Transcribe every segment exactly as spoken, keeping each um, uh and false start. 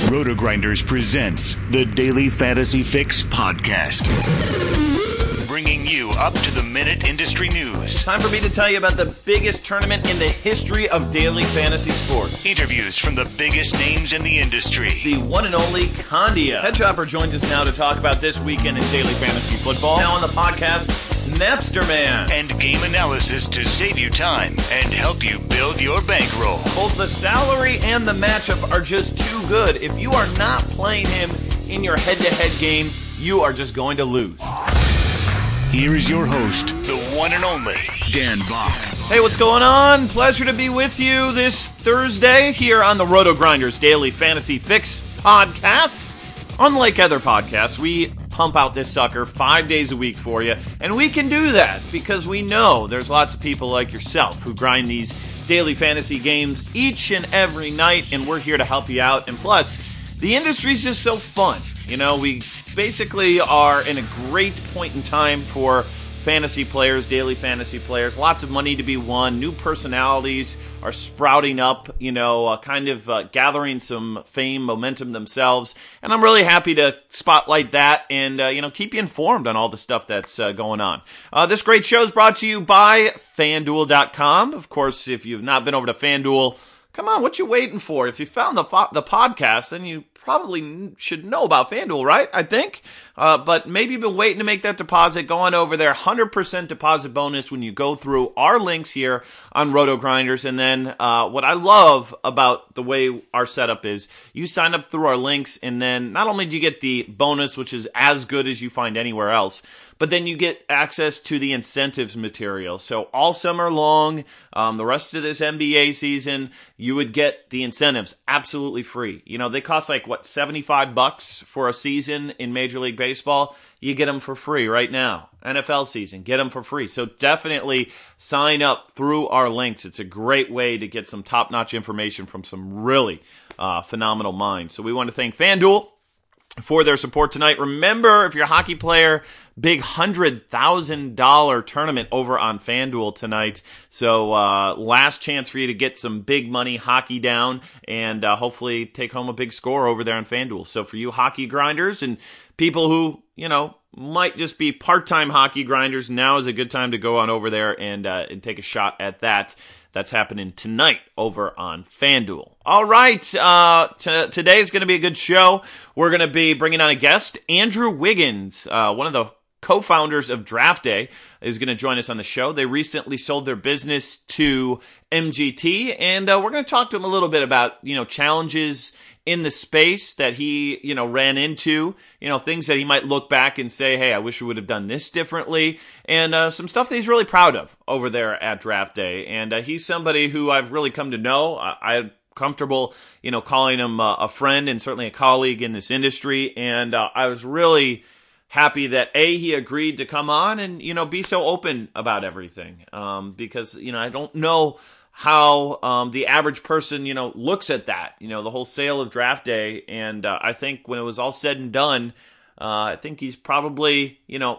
RotoGrinders presents the Daily Fantasy Fix podcast, bringing you up-to-the-minute industry news. Time for me to tell you about the biggest tournament in the history of daily fantasy sports. Interviews from the biggest names in the industry. The one and only Condia. Head Chopper joins us now to talk about this weekend in daily fantasy football. Now on the podcast, Napster Man. And game analysis to save you time and help you build your bankroll. Both the salary and the matchup are just too good. If you are not playing him in your head-to-head game, you are just going to lose. Here is your host, the one and only Dan Bach. Hey, what's going on? Pleasure to be with you this Thursday here on the RotoGrinders Daily Fantasy Fix podcast. Unlike other podcasts, we pump out this sucker five days a week for you, and we can do that because we know there's lots of people like yourself who grind these daily fantasy games each and every night, and we're here to help you out. And plus, the industry's just so fun. You know, we basically are in a great point in time for fantasy players, daily fantasy players. Lots of money to be won. New personalities are sprouting up, you know, uh, kind of uh, gathering some fame, momentum themselves. And I'm really happy to spotlight that and, uh, you know, keep you informed on all the stuff that's uh, going on. Uh, this great show is brought to you by FanDuel dot com. Of course, if you've not been over to FanDuel, come on, what you waiting for? If you found the fo- the podcast, then you probably should know about FanDuel, right? I think. Uh, but maybe you've been waiting to make that deposit. Go on over there. one hundred percent deposit bonus when you go through our links here on RotoGrinders. And then uh, what I love about the way our setup is, you sign up through our links, and then not only do you get the bonus, which is as good as you find anywhere else, but then you get access to the incentives material. So all summer long, um, the rest of this N B A season, you would get the incentives absolutely free. You know, they cost like, what, seventy-five bucks for a season in Major League Baseball? You get them for free right now. N F L season, get them for free. So definitely sign up through our links. It's a great way to get some top-notch information from some really uh, phenomenal minds. So we want to thank FanDuel for their support tonight. Remember, if you're a hockey player, big one hundred thousand dollars tournament over on FanDuel tonight. So uh, last chance for you to get some big money hockey down and uh, hopefully take home a big score over there on FanDuel. So for you hockey grinders and people who, you know, might just be part-time hockey grinders, now is a good time to go on over there and, uh, and take a shot at that. That's happening tonight over on FanDuel. All right, uh, t- today is going to be a good show. We're going to be bringing on a guest. Andrew Wiggins, uh, one of the co-founders of Draft Day, is going to join us on the show. They recently sold their business to M G T, and uh, we're going to talk to him a little bit about, you know, challenges in the space that he, you know, ran into, you know, things that he might look back and say, hey, I wish we would have done this differently, and uh, some stuff that he's really proud of over there at Draft Day. And uh, he's somebody who I've really come to know. I, I'm comfortable, you know, calling him uh, a friend and certainly a colleague in this industry. And uh, I was really happy that, A, he agreed to come on and, you know, be so open about everything. Um, because, you know, I don't know how um, the average person, you know, looks at that, you know, the whole sale of Draft Day. And uh, I think when it was all said and done, uh, I think he's probably, you know,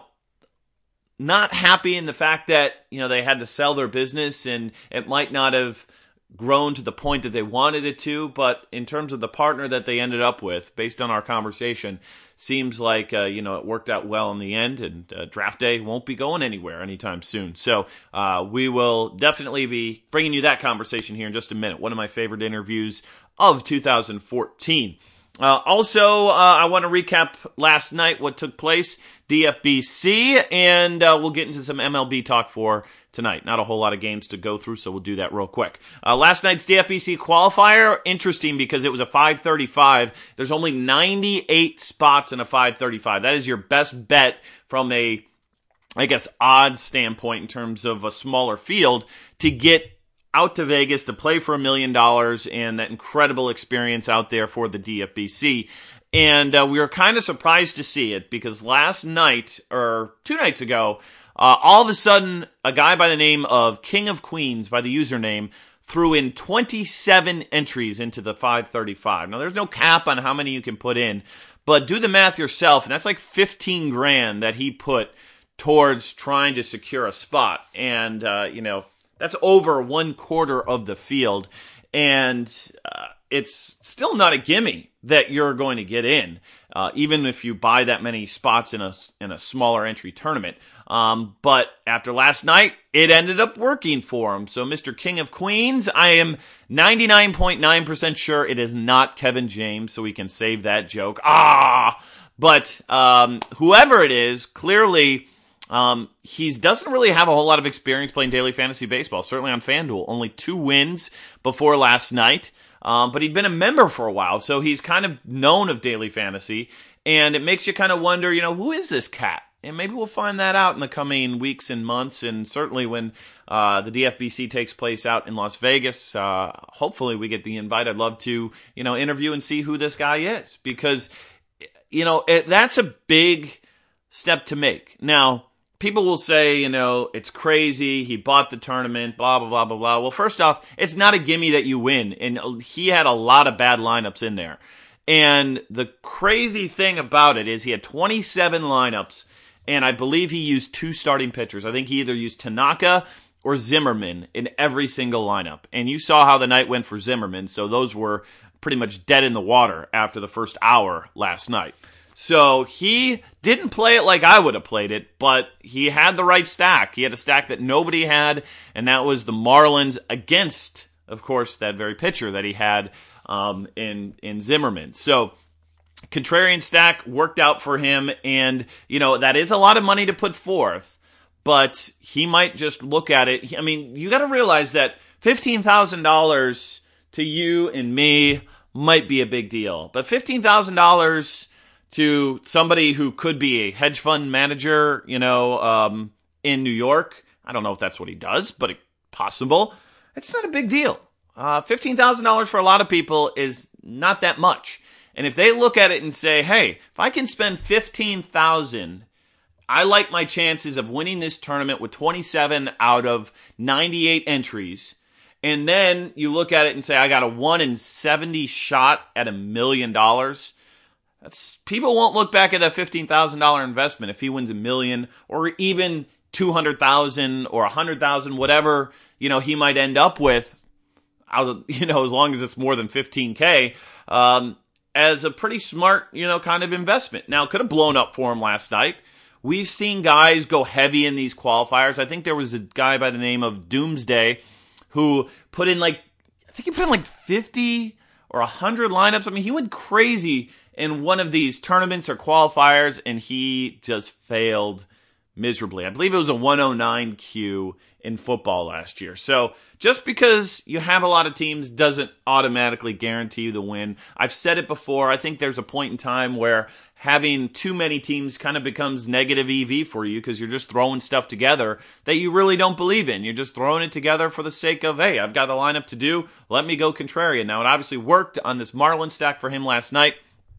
not happy in the fact that, you know, they had to sell their business and it might not have grown to the point that they wanted it to, but in terms of the partner that they ended up with, based on our conversation, seems like, uh, you know, it worked out well in the end, and uh, Draft Day won't be going anywhere anytime soon. So uh, we will definitely be bringing you that conversation here in just a minute. One of my favorite interviews of two thousand fourteen. Uh, also, uh, I want to recap last night, what took place, D F B C, and uh, we'll get into some M L B talk for tonight. Not a whole lot of games to go through, so we'll do that real quick. Uh, last night's D F B C qualifier, interesting because it was a five thirty-five. There's only ninety-eight spots in a five thirty-five. That is your best bet from a, I guess, odds standpoint in terms of a smaller field to get out to Vegas to play for a million dollars and that incredible experience out there for the D F B C. And uh, we were kind of surprised to see it because last night, or two nights ago, uh, all of a sudden, a guy by the name of King of Queens, by the username, threw in twenty-seven entries into the five thirty-five. Now, there's no cap on how many you can put in, but do the math yourself, and that's like fifteen grand that he put towards trying to secure a spot. And, uh, you know, that's over one quarter of the field. And uh, it's still not a gimme that you're going to get in, uh, even if you buy that many spots in a in a smaller entry tournament. Um, but after last night, it ended up working for him. So Mister King of Queens, I am ninety-nine point nine percent sure it is not Kevin James, so we can save that joke. Ah! But um, whoever it is, clearly um, he doesn't really have a whole lot of experience playing daily fantasy baseball, certainly on FanDuel. Only two wins before last night. Um, but he'd been a member for a while, so he's kind of known of daily fantasy, and it makes you kind of wonder, you know, who is this cat? And maybe we'll find that out in the coming weeks and months, and certainly when uh, the D F B C takes place out in Las Vegas, uh, hopefully we get the invite. I'd love to, you know, interview and see who this guy is, because, you know, it, that's a big step to make. Now, people will say, you know, it's crazy, he bought the tournament, blah, blah, blah, blah, blah. Well, first off, it's not a gimme that you win, and he had a lot of bad lineups in there. And the crazy thing about it is he had twenty-seven lineups, and I believe he used two starting pitchers. I think he either used Tanaka or Zimmerman in every single lineup. And you saw how the night went for Zimmerman, so those were pretty much dead in the water after the first hour last night. So he didn't play it like I would have played it, but he had the right stack. He had a stack that nobody had, and that was the Marlins against, of course, that very pitcher that he had um, in in Zimmerman. So contrarian stack worked out for him, and you know that is a lot of money to put forth, but he might just look at it. I mean, you got to realize that fifteen thousand dollars to you and me might be a big deal, but fifteen thousand dollars to somebody who could be a hedge fund manager, you know, um, in New York. I don't know if that's what he does, but it's possible. It's not a big deal. Uh, fifteen thousand dollars for a lot of people is not that much. And if they look at it and say, hey, if I can spend fifteen thousand dollars, I like my chances of winning this tournament with twenty-seven out of ninety-eight entries. And then you look at it and say, I got a one in seventy shot at a million dollars. That's, people won't look back at that fifteen thousand dollars investment if he wins a million or even two hundred thousand or one hundred thousand, whatever, you know, he might end up with, out of, you know, as long as it's more than fifteen K, um, as a pretty smart, you know, kind of investment. Now, it could have blown up for him last night. We've seen guys go heavy in these qualifiers. I think there was a guy by the name of Doomsday who put in like, I think he put in like fifty or one hundred lineups. I mean, he went crazy in one of these tournaments or qualifiers, and he just failed miserably. I believe it was a one oh nine Q in football last year. So just because you have a lot of teams doesn't automatically guarantee you the win. I've said it before. I think there's a point in time where having too many teams kind of becomes negative E V for you because you're just throwing stuff together that you really don't believe in. You're just throwing it together for the sake of, hey, I've got a lineup to do. Let me go contrarian. Now, it obviously worked on this Marlin stack for him last night.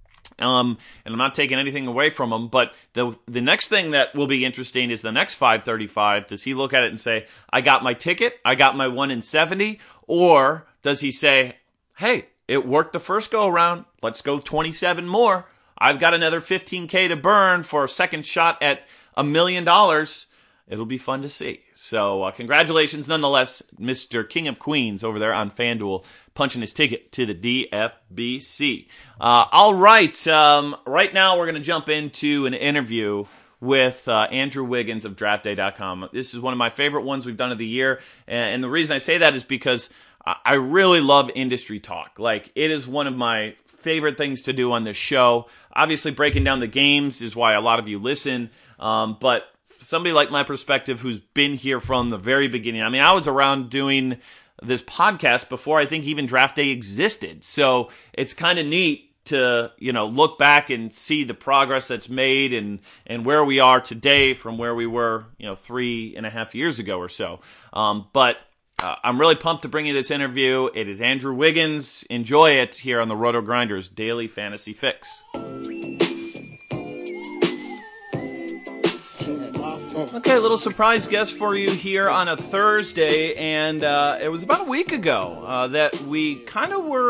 Um, and I'm not taking anything away from him, but the the next thing that will be interesting is the next five thirty-five. Does he look at it and say, I got my ticket, I got my one in seventy? Or does he say, hey, it worked the first go around, let's go twenty-seven more. I've got another fifteen K to burn for a second shot at a million dollars. It'll be fun to see. So uh, congratulations nonetheless, Mister King of Queens over there on FanDuel, punching his ticket to the D F B C. Uh, all right, um, right now we're going to jump into an interview with uh, Andrew Wiggins of draft day dot com. This is one of my favorite ones we've done of the year, and the reason I say that is because I really love industry talk. Like, it is one of my favorite things to do on this show. Obviously, breaking down the games is why a lot of you listen, um, but somebody like my perspective who's been here from the very beginning. I mean, I was around doing this podcast before I think even Draft Day existed. So it's kind of neat to, you know, look back and see the progress that's made and, and where we are today from where we were, you know, three and a half years ago or so. Um, but uh, I'm really pumped to bring you this interview. It is Andrew Wiggins. Enjoy it here on the Roto Grinders Daily Fantasy Fix. Okay, a little surprise guest for you here on a Thursday, and uh, it was about a week ago uh, that we kind of were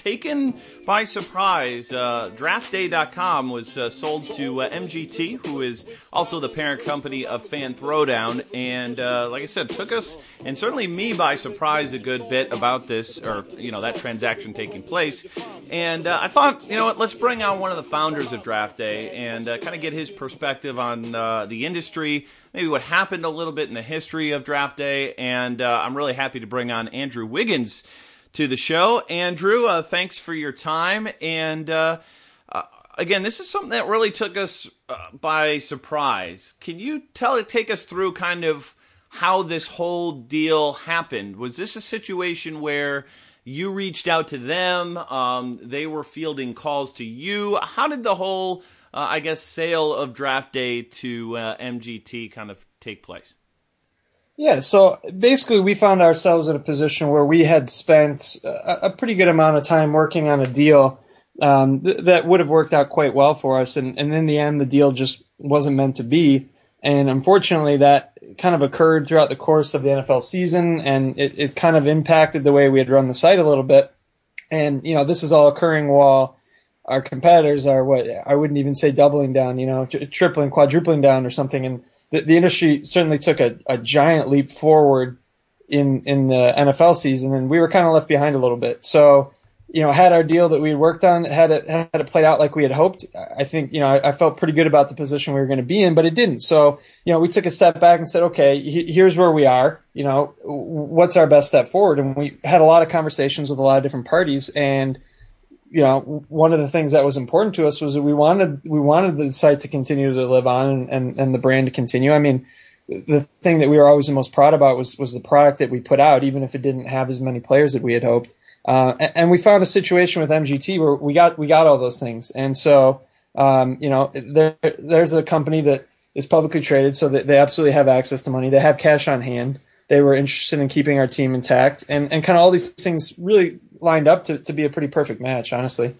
taken by surprise. Uh, draft day dot com was uh, sold to uh, M G T, who is also the parent company of Fan Throwdown, and uh, like I said, took us, and certainly me, by surprise a good bit about this, or, you know, that transaction taking place. And uh, I thought, you know what, let's bring on one of the founders of Draft Day and uh, kind of get his perspective on uh, the industry, maybe what happened a little bit in the history of Draft Day, and uh, I'm really happy to bring on Andrew Wiggins to the show. Andrew, uh, thanks for your time, and uh, uh, again, this is something that really took us uh, by surprise. Can you tell, take us through kind of how this whole deal happened? Was this a situation where you reached out to them, um, they were fielding calls to you? How did the whole, uh, I guess, sale of Draft Day to uh, M G T kind of take place? Yeah, so basically we found ourselves in a position where we had spent a, a pretty good amount of time working on a deal um, th- that would have worked out quite well for us, and, and in the end the deal just wasn't meant to be. And unfortunately that kind of occurred throughout the course of the N F L season, and it, it kind of impacted the way we had run the site a little bit. And, you know, this is all occurring while our competitors are, what, I wouldn't even say doubling down, you know, tri- tripling, quadrupling down or something. And the, the industry certainly took a, a giant leap forward in, in the N F L season, and we were kind of left behind a little bit. So, you know, had our deal that we had worked on, had it, had it played out like we had hoped, I think, you know, I, I felt pretty good about the position we were going to be in, but it didn't. So, you know, we took a step back and said, okay, he, here's where we are, you know, what's our best step forward? And we had a lot of conversations with a lot of different parties. And, you know, one of the things that was important to us was that we wanted, we wanted the site to continue to live on, and, and, and the brand to continue. I mean, the thing that we were always the most proud about was, was the product that we put out, even if it didn't have as many players that we had hoped. Uh, and, and we found a situation with M G T where we got we got all those things, and so um, you know, there there's a company that is publicly traded, so that they absolutely have access to money. They have cash on hand. They were interested in keeping our team intact, and, and kind of all these things really lined up to, to be a pretty perfect match, honestly.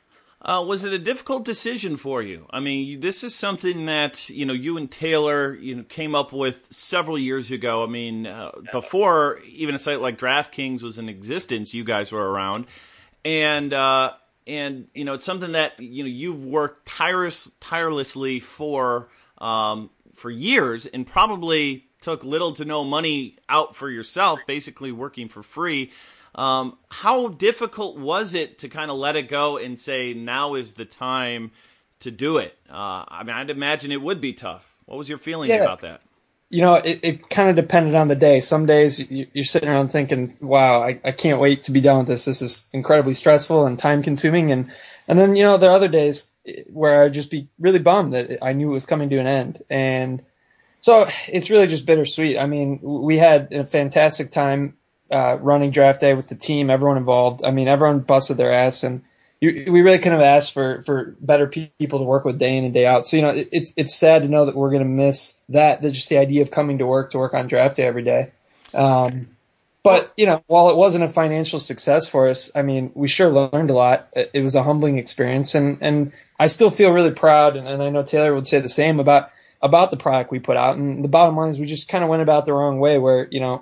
Uh, was it a difficult decision for you? I mean, this is something that, you know, you and Taylor, you know, came up with several years ago. I mean, uh, before even a site like DraftKings was in existence, you guys were around. And, uh, and you know, it's something that, you know, you've worked tireless, tirelessly for, um, for years, and probably took little to no money out for yourself, basically working for free. Um, how difficult was it to kind of let it go and say, now is the time to do it? Uh, I mean, I'd imagine it would be tough. What was your feeling yeah. about that? You know, it, it kind of depended on the day. Some days you're sitting around thinking, wow, I, I can't wait to be done with this. This is incredibly stressful and time consuming. And, and then, you know, there are other days where I'd just be really bummed that I knew it was coming to an end. And so it's really just bittersweet. I mean, we had a fantastic time Uh, running Draft Day with the team, everyone involved. I mean, everyone busted their ass, and you, we really couldn't have asked for, for better pe- people to work with day in and day out. So, you know, it, it's it's sad to know that we're going to miss that, that just the idea of coming to work to work on Draft Day every day. Um, but, you know, while it wasn't a financial success for us, I mean, we sure learned a lot. It, it was a humbling experience, and, and I still feel really proud, and, and I know Taylor would say the same about, about the product we put out. And the bottom line is we just kind of went about the wrong way, where, you know,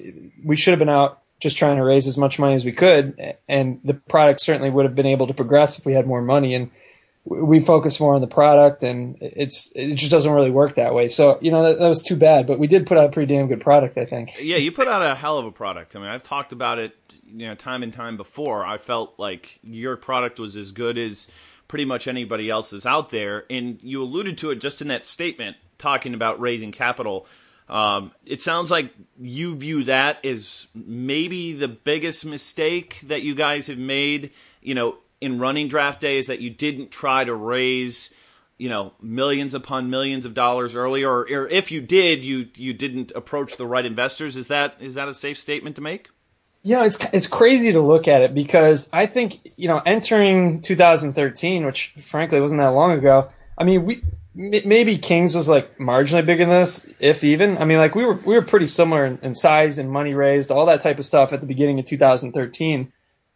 we should have been out just trying to raise as much money as we could, and the product certainly would have been able to progress if we had more money. And we focus more on the product, and it's it just doesn't really work that way. So, you know, that, that was too bad, but we did put out a pretty damn good product, I think. Yeah, you put out a hell of a product. I mean, I've talked about it, you know, time and time before. I felt like your product was as good as pretty much anybody else's out there, and you alluded to it just in that statement, talking about raising capital. Um, it sounds like you view that as maybe the biggest mistake that you guys have made, you know, in running Draft Day, is that you didn't try to raise, you know, millions upon millions of dollars earlier, or, or if you did, you you didn't approach the right investors. Is that is that a safe statement to make? You know, it's it's crazy to look at it, because I think, you know, entering two thousand thirteen, which frankly wasn't that long ago, I mean, we maybe Kings was like marginally bigger than this, if even. I mean, like we were we were pretty similar in, in size and money raised, all that type of stuff at the beginning of two thousand thirteen.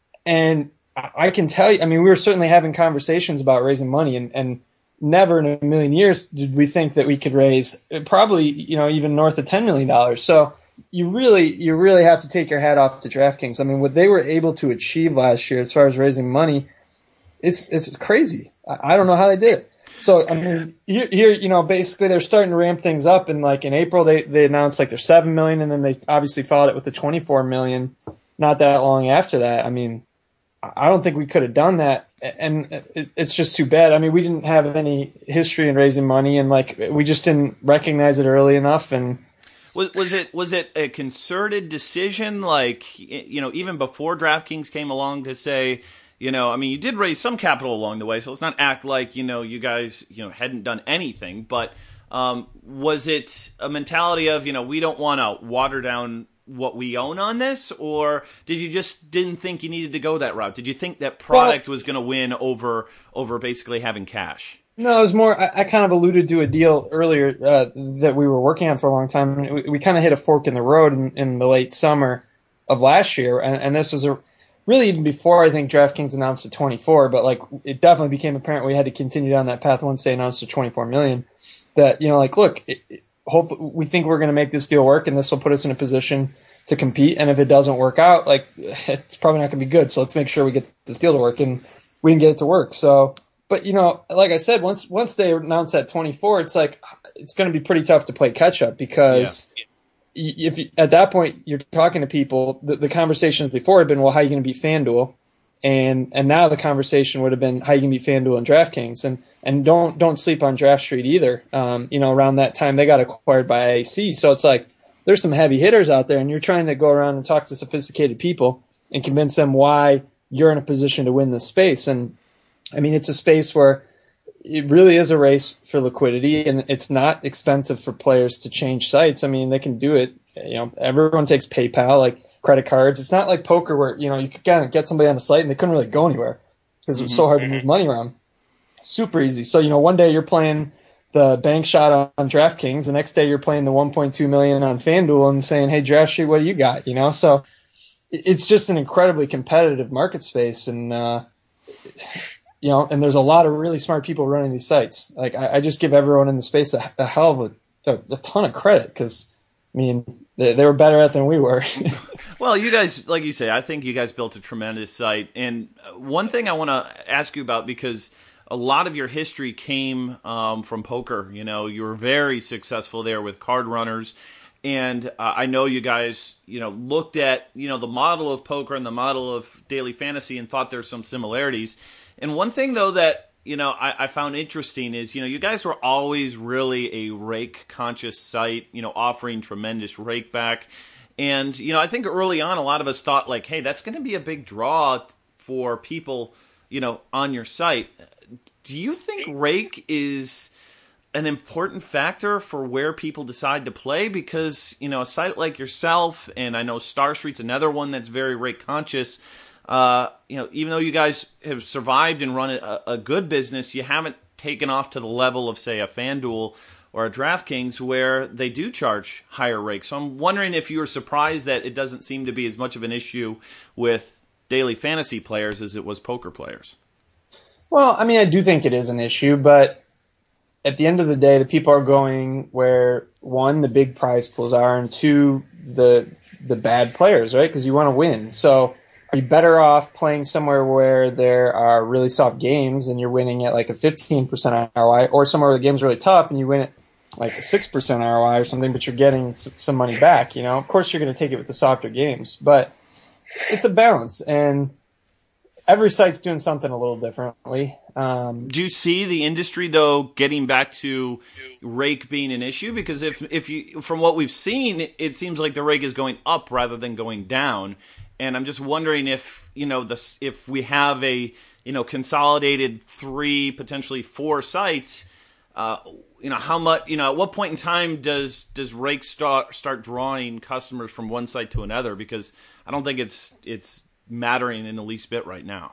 And I can tell you, I mean, we were certainly having conversations about raising money, and, and never in a million years did we think that we could raise probably, you know, even north of ten million dollars. So, you really you really have to take your hat off to DraftKings. I mean, what they were able to achieve last year as far as raising money, it's it's crazy. I, I don't know how they did it. So I mean, here, here you know, basically they're starting to ramp things up, and like in April they they announced like their seven million, and then they obviously followed it with the twenty four million. Not that long after that. I mean, I don't think we could have done that, and it, it's just too bad. I mean, we didn't have any history in raising money, and like we just didn't recognize it early enough, and. Was was it was it a concerted decision, like, you know, even before DraftKings came along to say, you know, I mean, you did raise some capital along the way, so let's not act like, you know, you guys, you know, hadn't done anything, but um, was it a mentality of, you know, we don't want to water down what we own on this, or did you just didn't think you needed to go that route? Did you think that product well, was going to win over over basically having cash? No, it was more, I, I kind of alluded to a deal earlier uh, that we were working on for a long time. We, we kind of hit a fork in the road in, in the late summer of last year. And, and this was a, really even before I think DraftKings announced the twenty-four, but like it definitely became apparent we had to continue down that path once they announced the twenty-four million. That, you know, like, look, it, it, hopefully we think we're going to make this deal work and this will put us in a position to compete. And if it doesn't work out, like it's probably not going to be good. So let's make sure we get this deal to work, and we didn't get it to work. So, but, you know, like I said, once once they announce that twenty-four, it's like it's going to be pretty tough to play catch up because yeah. if you, at that point you're talking to people, the, the conversations before had been, well, how are you going to beat FanDuel? And and now the conversation would have been how you can beat FanDuel and DraftKings. And and don't don't sleep on Draft Street either. Um, you know, around that time they got acquired by A A C, so it's like there's some heavy hitters out there, and you're trying to go around and talk to sophisticated people and convince them why you're in a position to win this space. And I mean, it's a space where it really is a race for liquidity, and it's not expensive for players to change sites. I mean, they can do it. You know, everyone takes PayPal, like credit cards. It's not like poker where, you know, you could kind of get somebody on the site and they couldn't really go anywhere because it was so hard to move money around. Super easy. So, you know, one day you're playing the bank shot on, on DraftKings. The next day you're playing the one point two million on FanDuel and saying, hey, Draft Street, what do you got? You know, so it's just an incredibly competitive market space. And, uh, you know, and there's a lot of really smart people running these sites. Like, I, I just give everyone in the space a, a hell of a, a, a ton of credit because, I mean, they, they were better at it than we were. Well, you guys, like you say, I think you guys built a tremendous site. And one thing I want to ask you about, because a lot of your history came um, from poker. You know, you were very successful there with Card Runners. And uh, I know you guys, you know, looked at, you know, the model of poker and the model of daily fantasy and thought there's some similarities. And one thing, though, that, you know, I, I found interesting is, you know, you guys were always really a rake-conscious site, you know, offering tremendous rake back. And, you know, I think early on a lot of us thought, like, hey, that's going to be a big draw for people, you know, on your site. Do you think rake is an important factor for where people decide to play? Because, you know, a site like yourself, and I know Star Street's another one that's very rake-conscious, Uh, you know, even though you guys have survived and run a, a good business, you haven't taken off to the level of, say, a FanDuel or a DraftKings where they do charge higher rates. So I'm wondering if you were surprised that it doesn't seem to be as much of an issue with daily fantasy players as it was poker players. Well, I mean, I do think it is an issue, but at the end of the day, the people are going where, one, the big prize pools are, and two, the the bad players, right? Because you want to win. So are you better off playing somewhere where there are really soft games and you're winning at like a fifteen percent R O I, or somewhere where the game's really tough and you win at like a six percent R O I or something, but you're getting some money back? You know, of course you're going to take it with the softer games, but it's a balance, and every site's doing something a little differently. Um, Do you see the industry, though, getting back to rake being an issue? Because if if you, from what we've seen, it, it seems like the rake is going up rather than going down. And I'm just wondering if, you know, this, if we have a, you know, consolidated three, potentially four sites, uh, you know, how much, you know, at what point in time does does rake start start drawing customers from one site to another? Because I don't think it's it's mattering in the least bit right now.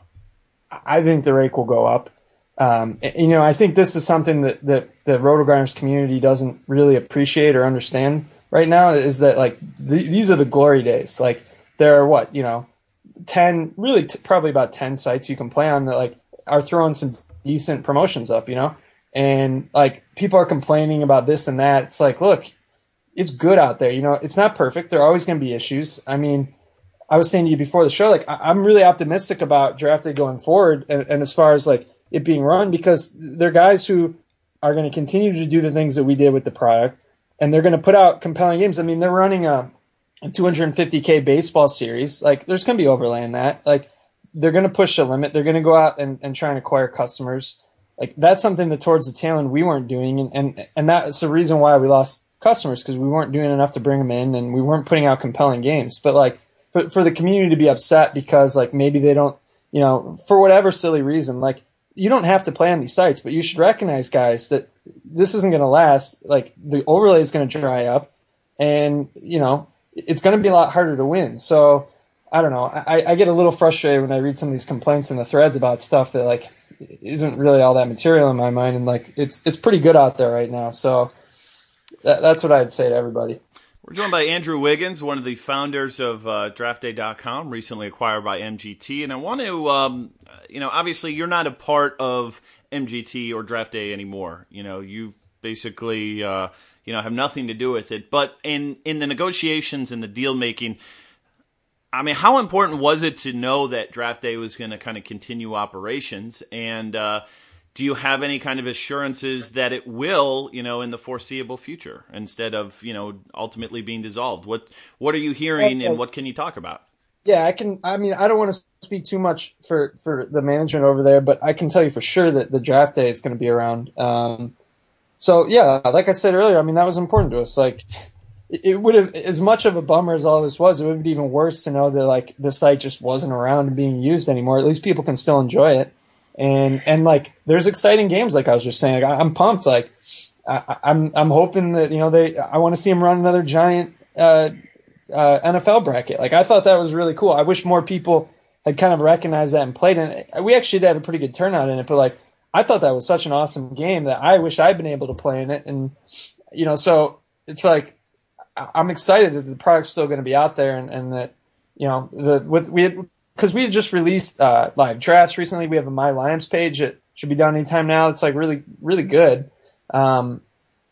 I think the rake will go up. Um, you know, I think this is something that, that the RotoGrinders community doesn't really appreciate or understand right now, is that, like, the, these are the glory days. Like, there are what, you know, ten, really t- probably about ten sites you can play on that, like, are throwing some decent promotions up, you know? And, like, people are complaining about this and that. It's like, look, it's good out there. You know, it's not perfect. There are always going to be issues. I mean, I was saying to you before the show, like I, I'm really optimistic about draft day going forward, and, and as far as like it being run, because they're guys who are going to continue to do the things that we did with the product, and they're going to put out compelling games. I mean, they're running a, a two hundred fifty K baseball series. Like, there's going to be overlay in that. Like, they're going to push the limit. They're going to go out and, and try and acquire customers. Like, that's something that towards the tail end we weren't doing, and, and, and that's the reason why we lost customers, because we weren't doing enough to bring them in, and we weren't putting out compelling games. But, like, for, for the community to be upset because, like, maybe they don't, you know, for whatever silly reason, like, you don't have to play on these sites, but you should recognize, guys, that this isn't going to last. Like, the overlay is going to dry up, and, you know, it's going to be a lot harder to win. So, I don't know. I, I get a little frustrated when I read some of these complaints in the threads about stuff that, like, isn't really all that material in my mind, and, like, it's it's pretty good out there right now. So that, that's what I'd say to everybody. We're joined by Andrew Wiggins, one of the founders of uh, draft day dot com, recently acquired by M G T. And I want to, um, you know, obviously you're not a part of M G T or Draft Day anymore. You know, you basically, uh, you know, have nothing to do with it. But in, in the negotiations and the deal making, I mean, how important was it to know that Draft Day was going to kind of continue operations? And uh, do you have any kind of assurances that it will, you know, in the foreseeable future, instead of, you know, ultimately being dissolved? What What are you hearing, and what can you talk about? Yeah, I can. I mean, I don't want to speak too much for, for the management over there, but I can tell you for sure that the Draft Day is going to be around. Um, so, yeah, like I said earlier, I mean, that was important to us. Like, it would have, as much of a bummer as all this was, it would be even worse to know that, like, the site just wasn't around and being used anymore. At least people can still enjoy it. And, and like, there's exciting games, like I was just saying. Like, I'm pumped. Like, I, I'm, I'm hoping that, you know, they, I want to see them run another giant, uh, uh, N F L bracket. Like, I thought that was really cool. I wish more people had kind of recognized that and played in it. We actually had a pretty good turnout in it, but, like, I thought that was such an awesome game that I wish I'd been able to play in it. And, you know, so it's like, I'm excited that the product's still going to be out there, and, and that, you know, the with we had, because we had just released uh, live drafts recently. We have a My Lions page that should be done anytime now. It's like really, really good. Um,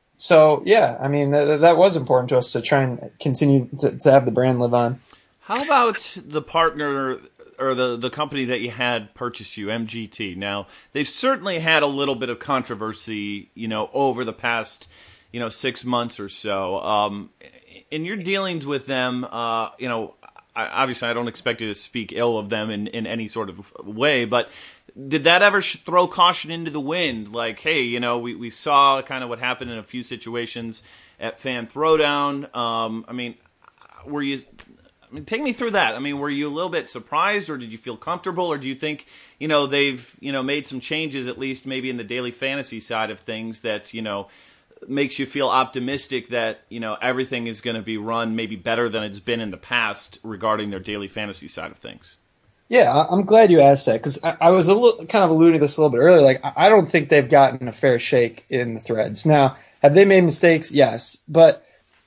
so yeah, I mean th- that was important to us to try and continue to, to have the brand live on. How about the partner or the the company that you had purchase you, M G T? Now, they've certainly had a little bit of controversy, you know, over the past, you know, six months or so. Um, in your dealings with them, uh, you know, I, obviously I don't expect you to speak ill of them in, in any sort of way, but did that ever sh- throw caution into the wind? Like, hey, you know, we, we saw kind of what happened in a few situations at Fan Throwdown. Um, I mean, were you... I mean, take me through that. I mean, were you a little bit surprised, or did you feel comfortable, or do you think, you know, they've, you know, made some changes, at least maybe in the daily fantasy side of things, that, you know, makes you feel optimistic that, you know, everything is going to be run maybe better than it's been in the past regarding their daily fantasy side of things? Yeah, I'm glad you asked that, because I, I was a little kind of alluding to this a little bit earlier. Like, I don't think they've gotten a fair shake in the threads. Now, have they made mistakes? Yes, but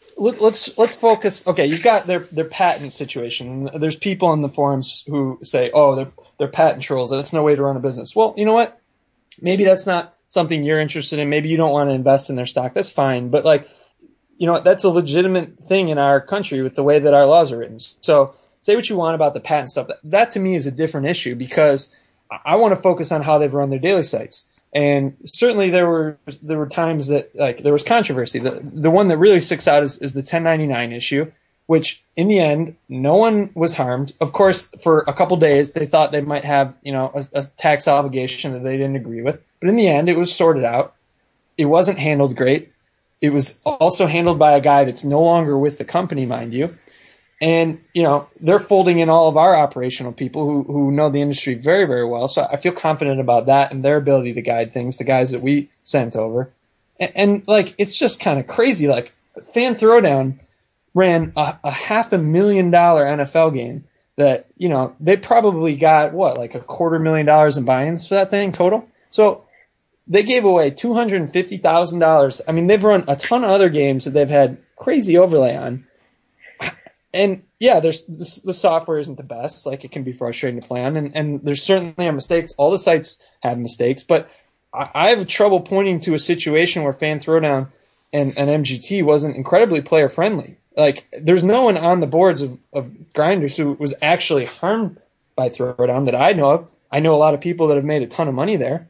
let's let's focus. Okay, you've got their their patent situation. There's people in the forums who say, "Oh, they're they're patent trolls. That's no way to run a business." Well, you know what? Maybe that's not something you're interested in. Maybe you don't want to invest in their stock. That's fine. But, like, you know, that's a legitimate thing in our country with the way that our laws are written. So say what you want about the patent stuff. That, that to me is a different issue, because I want to focus on how they've run their daily sites. And certainly there were there were times that, like, there was controversy. The the one that really sticks out is, is the ten ninety-nine issue, which in the end, no one was harmed. Of course, for a couple days, they thought they might have, you know, a, a tax obligation that they didn't agree with. But in the end, it was sorted out. It wasn't handled great. It was also handled by a guy that's no longer with the company, mind you. And, you know, they're folding in all of our operational people who, who know the industry very, very well. So I feel confident about that and their ability to guide things, the guys that we sent over. And, and like, it's just kind of crazy. Like, Fan Throwdown ran a, a half a million dollar N F L game that, you know, they probably got, what, like a quarter million dollars in buy-ins for that thing total? So they gave away two hundred fifty thousand dollars. I mean, they've run a ton of other games that they've had crazy overlay on. And yeah, there's this, the software isn't the best. Like, it can be frustrating to play on, and, and there's certainly are mistakes. All the sites have mistakes, but I, I have trouble pointing to a situation where Fan Throwdown and, and M G T wasn't incredibly player friendly. Like, there's no one on the boards of, of grinders who was actually harmed by Throwdown that I know of. I know a lot of people that have made a ton of money there.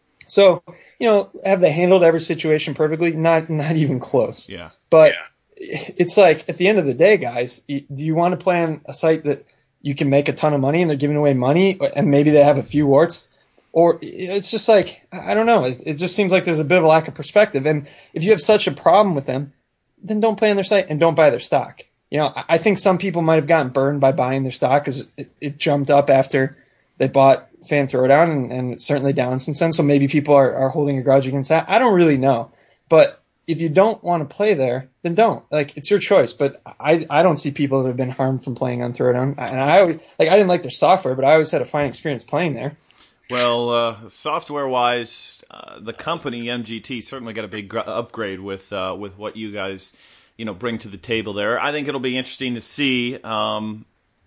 So, you know, have they handled every situation perfectly? Not, not even close. Yeah. But yeah. it's like, at the end of the day, guys, do you want to play on a site that you can make a ton of money and they're giving away money and maybe they have a few warts? Or it's just like, I don't know. It, it just seems like there's a bit of a lack of perspective. And if you have such a problem with them, then don't play on their site and don't buy their stock. You know, I think some people might have gotten burned by buying their stock because it, it jumped up after they bought Fan Throwdown, and, and it's certainly down since then. So maybe people are, are holding a grudge against that. I don't really know. But if you don't want to play there, then don't. Like, it's your choice. But I, I don't see people that have been harmed from playing on Throwdown. And I always, like, I didn't like their software, but I always had a fine experience playing there. Well, uh, software-wise, uh, the company M G T certainly got a big gr- upgrade with uh, with what you guys, you know, bring to the table there. I think it'll be interesting to see um,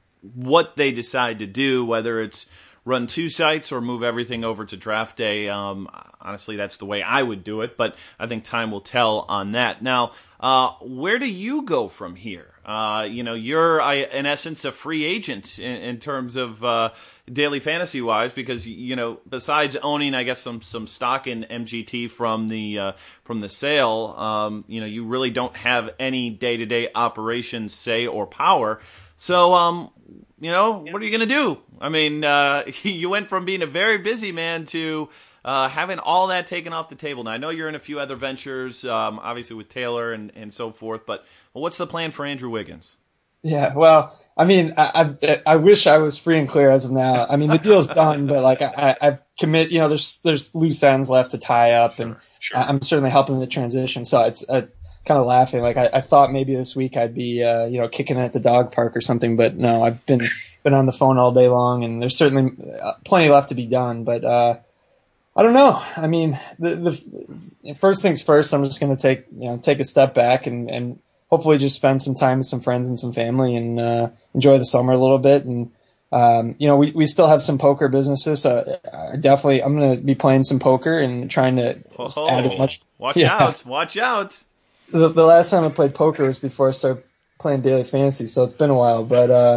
what they decide to do, whether it's run two sites or move everything over to draft day. Um, honestly, that's the way I would do it, but I think time will tell on that. Now, uh, where do you go from here? Uh, you know, you're, I, in essence, a free agent in, in terms of uh, daily fantasy wise, because, you know, besides owning, I guess, some some stock in M G T from the uh, from the sale, um, you know, you really don't have any day to day operations, say, or power. So, um, you know, what are you going to do? I mean, uh, you went from being a very busy man to uh, having all that taken off the table. Now, I know you're in a few other ventures, um, obviously with Taylor and, and so forth, but well, what's the plan for Andrew Wiggins? Yeah, well, I mean, I, I I wish I was free and clear as of now. I mean, the deal's done, but like I, I've commit, you know, there's there's loose ends left to tie up, and sure, sure. I'm certainly helping with the transition. So it's uh, kind of laughing. Like I, I thought maybe this week I'd be, uh, you know, kicking at the dog park or something, but no, I've been been on the phone all day long, and there's certainly plenty left to be done. But uh, I don't know. I mean, the the first things first. I'm just going to take you know take a step back and and. hopefully just spend some time with some friends and some family and uh, enjoy the summer a little bit. And, um, you know, we, we still have some poker businesses. So I definitely, I'm going to be playing some poker and trying to oh, add as much. Watch yeah. out. Watch out. The, the last time I played poker was before I started playing daily fantasy. So it's been a while. But, uh,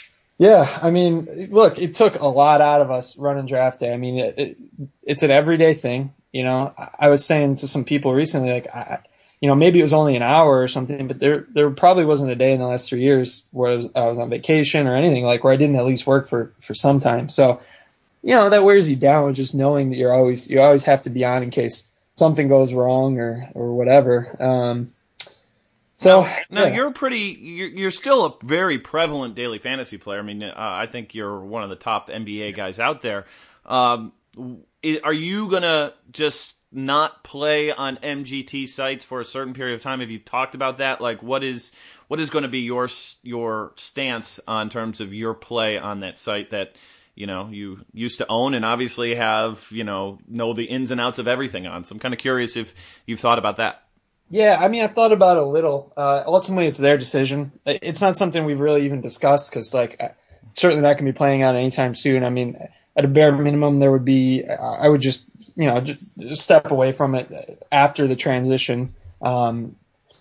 yeah, I mean, look, it took a lot out of us running draft day. I mean, it, it, it's an everyday thing. You know, I, I was saying to some people recently, like, I, you know, maybe it was only an hour or something, but there there probably wasn't a day in the last three years where I was, I was on vacation or anything, like where I didn't at least work for, for some time. So, you know, that wears you down, just knowing that you're always you always have to be on in case something goes wrong or or whatever. Um, so now, now yeah. you're pretty, you're, you're still a very prevalent daily fantasy player. I mean, uh, I think you're one of the top N B A guys out there. Um, are you gonna just not play on M G T sites for a certain period of time? Have you talked about that? Like, what is what is going to be your your stance on terms of your play on that site that you know you used to own and obviously have you know know the ins and outs of everything on? So I'm kind of curious if you've thought about that. Yeah, I mean, I've thought about it a little. Uh, ultimately, it's their decision. It's not something we've really even discussed because, like, certainly not going to be playing on anytime soon. I mean, at a bare minimum, there would be, I would just, you know, just, just step away from it after the transition. Um,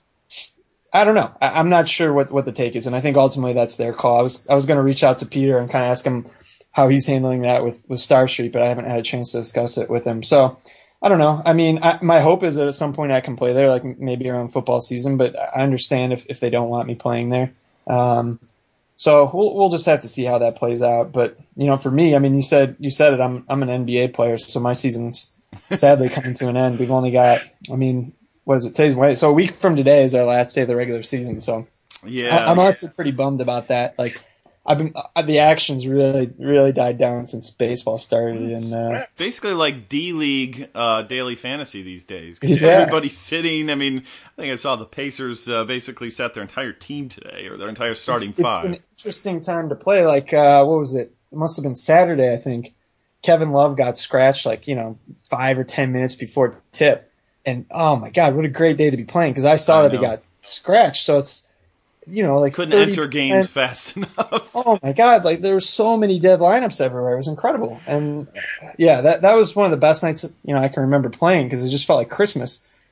I don't know. I, I'm not sure what, what the take is, and I think ultimately that's their call. I was I was going to reach out to Peter and kind of ask him how he's handling that with, with Star Street, but I haven't had a chance to discuss it with him. So I don't know. I mean, I, my hope is that at some point I can play there, like maybe around football season, but I understand if, if they don't want me playing there. Um, so we'll we'll just have to see how that plays out. But you know, for me, I mean, you said you said it. I'm I'm an N B A player, so my season's sadly coming to an end. We've only got, I mean, what is it? Today's Wednesday, so a week from today is our last day of the regular season. So yeah, I, I'm honestly pretty bummed about that. Like, I've been uh, the action's really really died down since baseball started, and uh, basically like D League uh, daily fantasy these days. 'Cause yeah. everybody's sitting. I mean, I think I saw the Pacers uh, basically set their entire team today, or their entire starting it's, five. It's an interesting time to play. Like, uh, what was it? It must have been Saturday, I think. Kevin Love got scratched like you know five or ten minutes before tip, and oh my god, what a great day to be playing because I saw I that know. he got scratched. So it's. You know, like couldn't enter games fast enough. Oh my god! Like there were so many dead lineups everywhere. It was incredible, and yeah, that that was one of the best nights you know I can remember playing because it just felt like Christmas.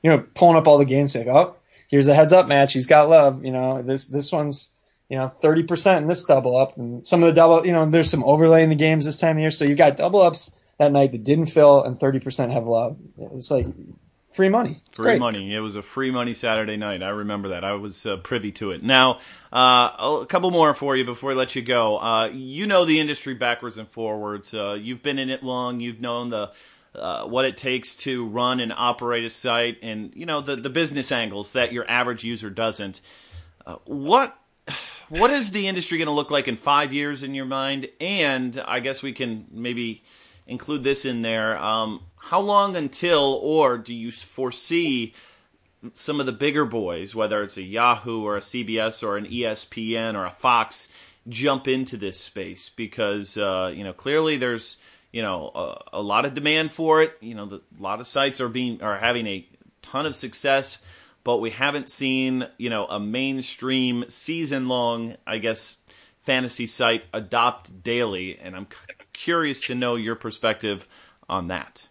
you know, pulling up all the games, like, oh, here's a heads up match. He's got love. You know, this this one's, you know, thirty percent in this double up, and some of the double, you know, there's some overlay in the games this time of year. So you got double ups that night that didn't fill, and thirty percent have love. It's like free money. It's free great. money. It was a free money Saturday night. I remember that. I was uh, privy to it. Now, uh, a couple more for you before I let you go. Uh, you know the industry backwards and forwards. Uh, you've been in it long. You've known the uh, what it takes to run and operate a site, and you know the the business angles that your average user doesn't. Uh, what what is the industry going to look like in five years in your mind? And I guess we can maybe include this in there. Um, how long until, or do you foresee some of the bigger boys, whether it's a Yahoo or a C B S or an E S P N or a Fox, jump into this space? Because uh, you know clearly there's you know a, a lot of demand for it. You know, the, a lot of sites are being are having a ton of success, but we haven't seen you know a mainstream season long, I guess, fantasy site adopt daily. And I'm c- curious to know your perspective on that.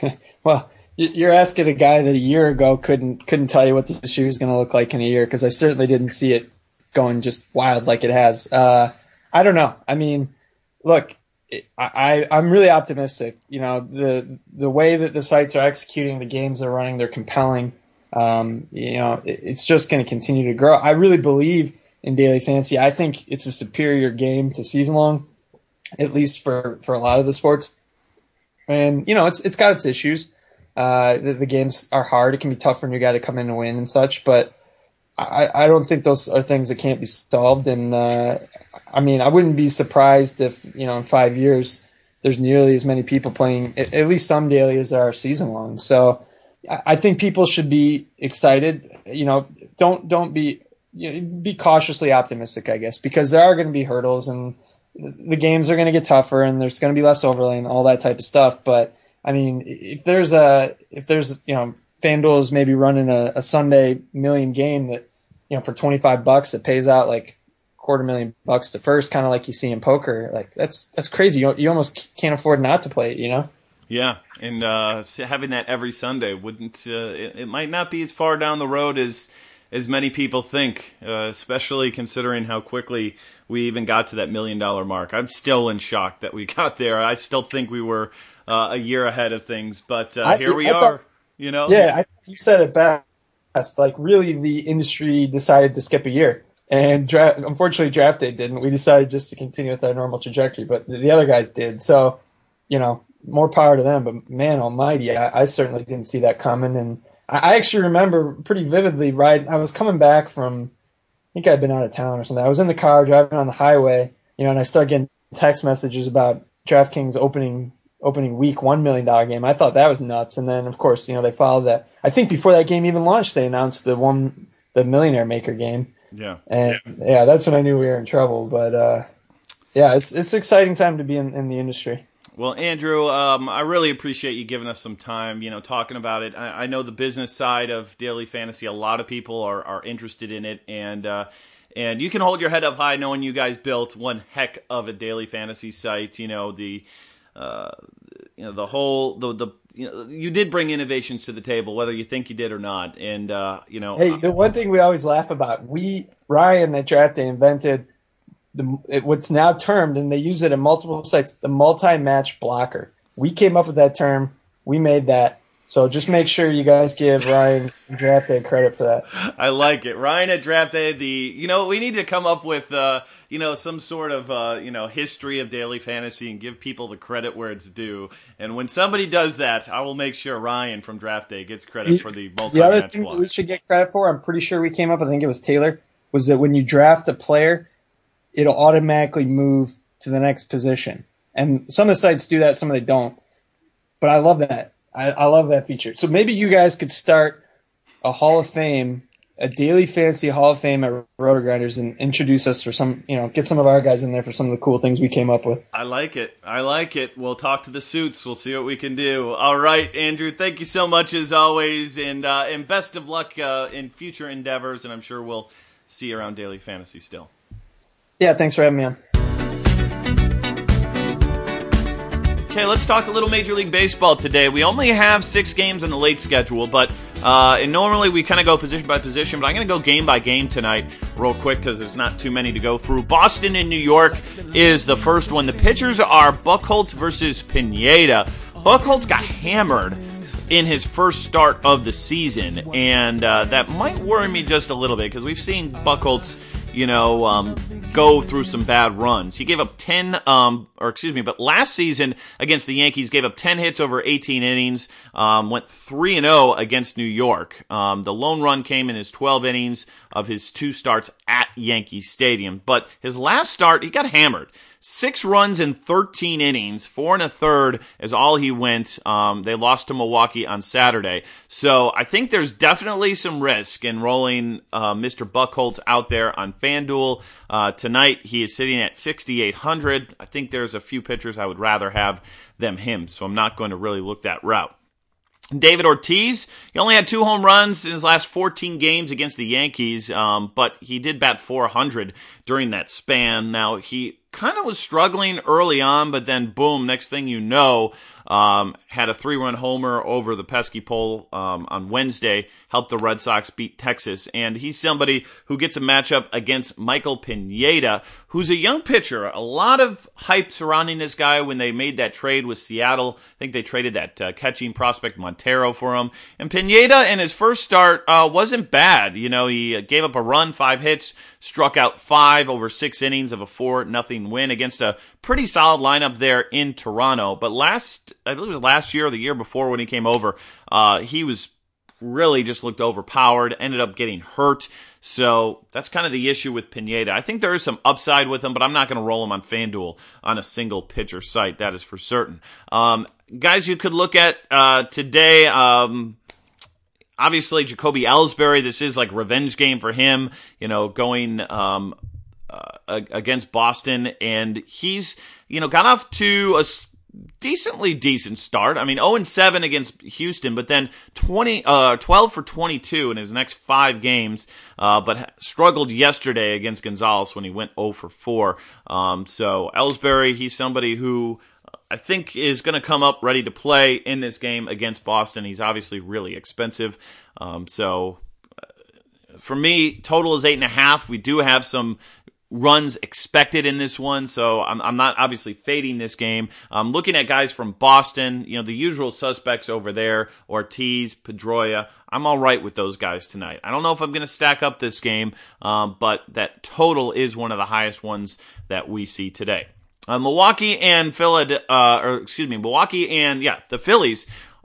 Well, you're asking a guy that a year ago couldn't couldn't tell you what the issue was going to look like in a year, because I certainly didn't see it going just wild like it has. Uh, I don't know. I mean, look, I, I I'm really optimistic. You know, the the way that the sites are executing, the games they're running, they're compelling. Um, you know, it, it's just going to continue to grow. I really believe in daily fantasy. I think it's a superior game to season long, at least for, for a lot of the sports. And, you know, it's it's got its issues. Uh, the, the games are hard. It can be tough for a new guy to come in and win and such. But I, I don't think those are things that can't be solved. And, uh, I mean, I wouldn't be surprised if, you know, in five years there's nearly as many people playing at, at least some daily as there are season long. So I, I think people should be excited. You know, don't don't be you know, be cautiously optimistic, I guess, because there are going to be hurdles and the games are going to get tougher and there's going to be less overlay and all that type of stuff. But I mean, if there's a, if there's, you know, FanDuel is maybe running a, a Sunday million game that, you know, for twenty-five bucks, it pays out like quarter million bucks to first, kind of like you see in poker. Like that's, that's crazy. You, you almost can't afford not to play it, you know? Yeah. And, uh, having that every Sunday wouldn't, uh, it, it might not be as far down the road as, as many people think, uh, especially considering how quickly we even got to that million dollar mark. I'm still in shock that we got there. I still think we were uh, a year ahead of things, but uh, I, here we I are. Thought, you know, yeah, I, you said it best. Like, really, the industry decided to skip a year, and dra- unfortunately, draft day didn't. We decided just to continue with our normal trajectory, but the, the other guys did. So, you know, more power to them. But man, almighty, I, I certainly didn't see that coming, and I actually remember pretty vividly, right? I was coming back from, I think I'd been out of town or something. I was in the car driving on the highway, you know, and I started getting text messages about DraftKings opening opening week one million dollar game. I thought that was nuts. And then, of course, you know, they followed that. I think before that game even launched, they announced the one, the Millionaire Maker game. Yeah. And yeah, that's when I knew we were in trouble. But uh, yeah, it's it's an exciting time to be in, in the industry. Well, Andrew, um, I really appreciate you giving us some time, you know, talking about it. I, I know the business side of daily fantasy, a lot of people are, are interested in it, and uh, and you can hold your head up high knowing you guys built one heck of a daily fantasy site. You know, the uh, you know the whole the the you know you did bring innovations to the table, whether you think you did or not, and uh, you know. Hey, the one thing we always laugh about, we Ryan at Draft Day invented The, it, what's now termed, and they use it in multiple sites, the multi-match blocker. We came up with that term. We made that. So just make sure you guys give Ryan Draft Day credit for that. I like it. Ryan at Draft Day, the, you know, we need to come up with, uh, you know, some sort of, uh, you know, history of daily fantasy and give people the credit where it's due. And when somebody does that, I will make sure Ryan from Draft Day gets credit for the multi-match The other thing block. that we should get credit for, I'm pretty sure we came up, I think it was Taylor, was that when you draft a player, it'll automatically move to the next position. And some of the sites do that, some of them don't. But I love that. I, I love that feature. So maybe you guys could start a Hall of Fame, a daily fantasy Hall of Fame at RotoGrinders and introduce us for some, you know, get some of our guys in there for some of the cool things we came up with. I like it. I like it. We'll talk to the suits. We'll see what we can do. All right, Andrew, thank you so much as always. And, uh, and best of luck uh, in future endeavors. And I'm sure we'll see you around daily fantasy still. Yeah, thanks for having me on. Okay, let's talk a little Major League Baseball today. We only have six games on the late schedule, but uh, and normally we kind of go position by position, but I'm going to go game by game tonight real quick because there's not too many to go through. Boston and New York is the first one. The pitchers are Buchholz versus Pineda. Buchholz got hammered in his first start of the season, and uh, that might worry me just a little bit because we've seen Buchholz, you know, um, go through some bad runs. He gave up ten, um, or excuse me, but last season against the Yankees gave up ten hits over eighteen innings, um, went three and oh against New York. Um, the lone run came in his twelve innings of his two starts at Yankee Stadium, but his last start, he got hammered. Six runs in thirteen innings, four and a third is all he went. Um, they lost to Milwaukee on Saturday. So I think there's definitely some risk in rolling uh, Mister Buchholz out there on FanDuel. Uh, tonight, he is sitting at sixty-eight hundred. I think there's a few pitchers I would rather have than him, so I'm not going to really look that route. David Ortiz, he only had two home runs in his last fourteen games against the Yankees, um, but he did bat four hundred during that span. Now, he kind of was struggling early on, but then boom, next thing you know, um, had a three-run homer over the pesky pole um, on Wednesday, helped the Red Sox beat Texas, and he's somebody who gets a matchup against Michael Pineda, who's a young pitcher. A lot of hype surrounding this guy when they made that trade with Seattle. I think they traded that uh, catching prospect Montero for him, and Pineda in his first start uh, wasn't bad. You know, he gave up a run, five hits, struck out five over six innings of a four nothing win against a pretty solid lineup there in Toronto. But last, I believe it was last year or the year before when he came over, uh, he was really just looked overpowered, ended up getting hurt. So that's kind of the issue with Pineda. I think there is some upside with him, but I'm not going to roll him on FanDuel on a single pitcher site. That is for certain. Um, guys you could look at uh, today, um, obviously Jacoby Ellsbury, this is like revenge game for him, you know, going um, uh, against Boston, and he's, you know, got off to a decently decent start. I mean, oh and seven against Houston, but then twenty, uh, twelve for twenty-two in his next five games, uh, but struggled yesterday against Gonzalez when he went oh for four. Um, so Ellsbury, he's somebody who I think is going to come up ready to play in this game against Boston. He's obviously really expensive. Um, so uh, for me, total is eight and a half. We do have some runs expected in this one, so I'm, I'm not obviously fading this game. I'm looking at guys from Boston, you know, the usual suspects over there, Ortiz, Pedroia. I'm all right with those guys tonight. I don't know if I'm going to stack up this game, um, but that total is one of the highest ones that we see today. Uh, Milwaukee and Philadelphia, uh, or excuse me, Milwaukee and, yeah, the Phillies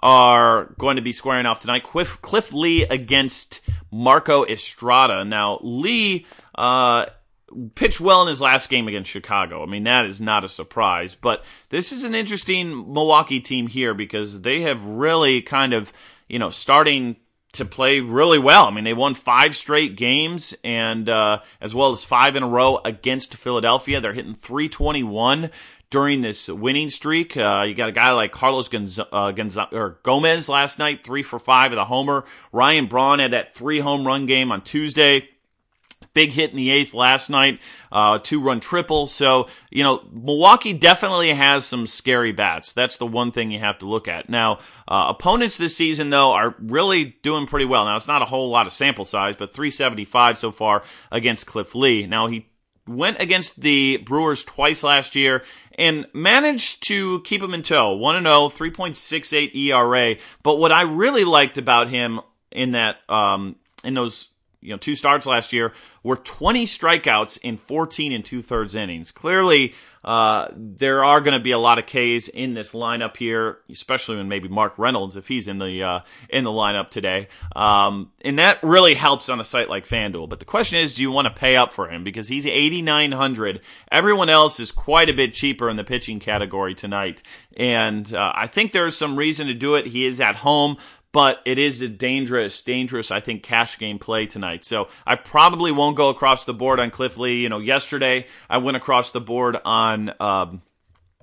are going to be squaring off tonight. Cliff, Cliff Lee against Marco Estrada. Now, Lee, uh, pitched well in his last game against Chicago. I mean, that is not a surprise. But this is an interesting Milwaukee team here because they have really kind of, you know, starting to play really well. I mean, they won five straight games and uh, as well as five in a row against Philadelphia. They're hitting three twenty-one during this winning streak. Uh, you got a guy like Carlos Gonz- uh, Gonz- or Gomez last night, three for five with a homer. Ryan Braun had that three home run game on Tuesday. Big hit in the eighth last night, uh, two-run triple. So, you know, Milwaukee definitely has some scary bats. That's the one thing you have to look at. Now, uh, opponents this season, though, are really doing pretty well. Now, it's not a whole lot of sample size, but three seventy-five so far against Cliff Lee. Now, he went against the Brewers twice last year and managed to keep him in tow. one and oh, three point six eight E R A. But what I really liked about him in that, um, in those you know, two starts last year were twenty strikeouts in fourteen and two-thirds innings. Clearly, uh, there are going to be a lot of Ks in this lineup here, especially when maybe Mark Reynolds, if he's in the uh, in the lineup today. Um, and that really helps on a site like FanDuel. But the question is, do you want to pay up for him? Because he's eighty-nine hundred. Everyone else is quite a bit cheaper in the pitching category tonight. And uh, I think there's some reason to do it. He is at home. But it is a dangerous, dangerous, I think, cash game play tonight. So I probably won't go across the board on Cliff Lee. You know, yesterday I went across the board on um,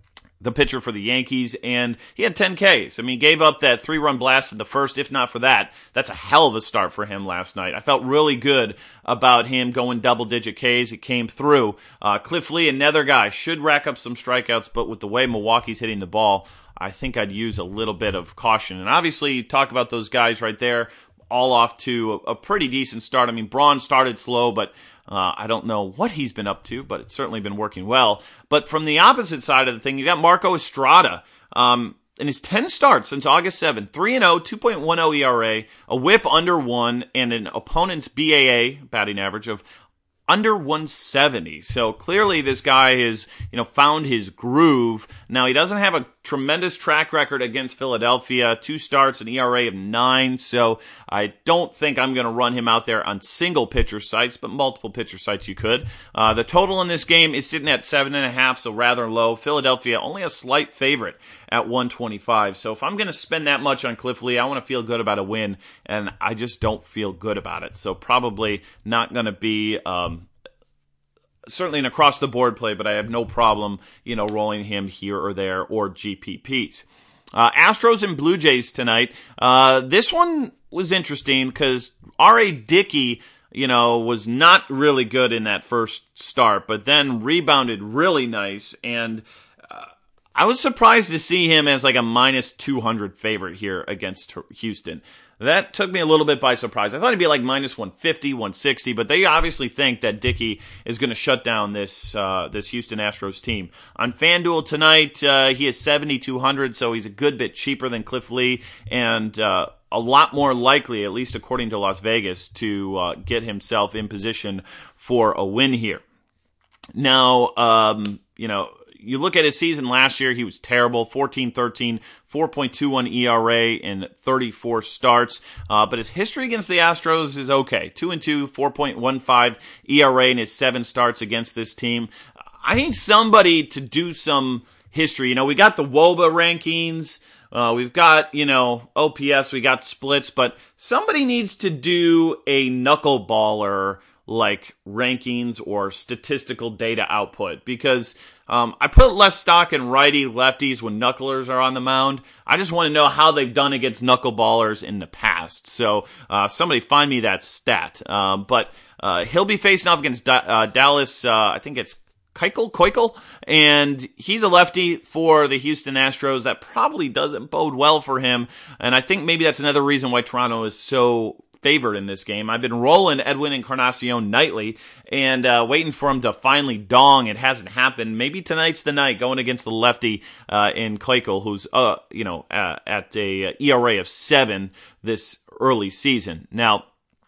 the pitcher for the Yankees, and he had ten Ks. I mean, gave up that three-run blast in the first. If not for that, that's a hell of a start for him last night. I felt really good about him going double-digit Ks. It came through. Uh, Cliff Lee, another guy, should rack up some strikeouts, but with the way Milwaukee's hitting the ball, I think I'd use a little bit of caution. And obviously, talk about those guys right there, all off to a, a pretty decent start. I mean, Braun started slow, but Uh, I don't know what he's been up to, but it's certainly been working well. But from the opposite side of the thing, you got Marco Estrada. Um, in his ten starts since August seventh, three and oh, two point one oh E R A, a whip under one, and an opponent's B A A, batting average, of under one seventy. So clearly this guy has, you know, found his groove. Now, he doesn't have a tremendous track record against Philadelphia. Two starts, an E R A of nine. So I don't think I'm going to run him out there on single pitcher sites, but multiple pitcher sites you could. Uh, the total in this game is sitting at seven and a half, so rather low. Philadelphia only a slight favorite at one twenty-five. So if I'm going to spend that much on Cliff Lee, I want to feel good about a win, and I just don't feel good about it. So probably not going to be um, certainly an across-the-board play, but I have no problem, you know, rolling him here or there, or G P Ps. Uh, Astros and Blue Jays tonight. Uh, this one was interesting because R A. Dickey, you know, was not really good in that first start, but then rebounded really nice, and uh, I was surprised to see him as like a minus two hundred favorite here against Houston. That took me a little bit by surprise. I thought he'd be like minus one fifty, one sixty, but they obviously think that Dickey is going to shut down this uh, this Houston Astros team. On FanDuel tonight, uh, he is seventy-two hundred, so he's a good bit cheaper than Cliff Lee, and uh, a lot more likely, at least according to Las Vegas, to uh, get himself in position for a win here. Now, um, you know, you look at his season last year, he was terrible, fourteen thirteen, four point two one E R A in thirty-four starts. Uh, but his history against the Astros is okay. two and two, four point one five E R A in his seven starts against this team. I need somebody to do some history. You know, we got the W O B A rankings. Uh, we've got, you know, O P S, we got splits, but somebody needs to do a knuckleballer like rankings or statistical data output, because um, I put less stock in righty lefties when knucklers are on the mound. I just want to know how they've done against knuckleballers in the past. So uh, somebody find me that stat. Uh, but uh, he'll be facing off against da- uh, Dallas. Uh, I think it's Keuchel, Keuchel, and he's a lefty for the Houston Astros. That probably doesn't bode well for him, and I think maybe that's another reason why Toronto is so favored in this game. I've been rolling Edwin Encarnacion nightly and uh, waiting for him to finally dong. It hasn't happened. Maybe tonight's the night going against the lefty uh, in Keuchel, who's uh, you know uh, at a E R A of seven this early season. Now,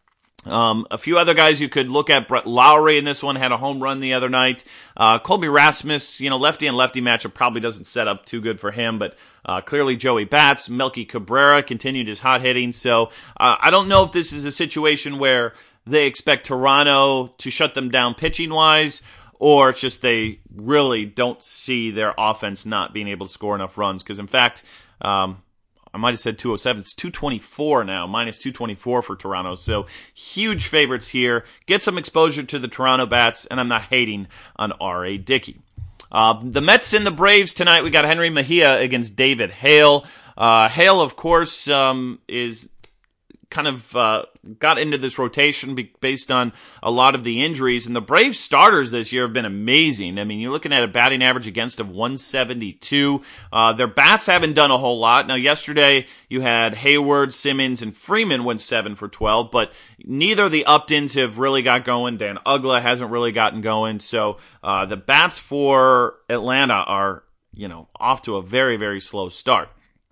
Um, a few other guys you could look at. Brett Lowry in this one had a home run the other night. Uh, Colby Rasmus, you know, lefty and lefty matchup probably doesn't set up too good for him, but uh, clearly Joey Bats, Melky Cabrera continued his hot hitting. So uh, I don't know if this is a situation where they expect Toronto to shut them down pitching wise, or it's just they really don't see their offense not being able to score enough runs. Because in fact, um, I might have said two oh seven. It's two twenty-four now, minus two twenty-four for Toronto. So huge favorites here. Get some exposure to the Toronto Bats, and I'm not hating on R A. Dickey. Uh, the Mets and the Braves tonight. We got Henry Mejia against David Hale. Uh, Hale, of course, um, is kind of uh, got into this rotation be- based on a lot of the injuries. And the Braves starters this year have been amazing. I mean, you're looking at a batting average against of one seventy-two. Uh, their bats haven't done a whole lot. Now, yesterday you had Hayward, Simmons, and Freeman went seven for twelve, but neither of the Uptons have really got going. Dan Uggla hasn't really gotten going. So uh, the bats for Atlanta are, you know, off to a very, very slow start.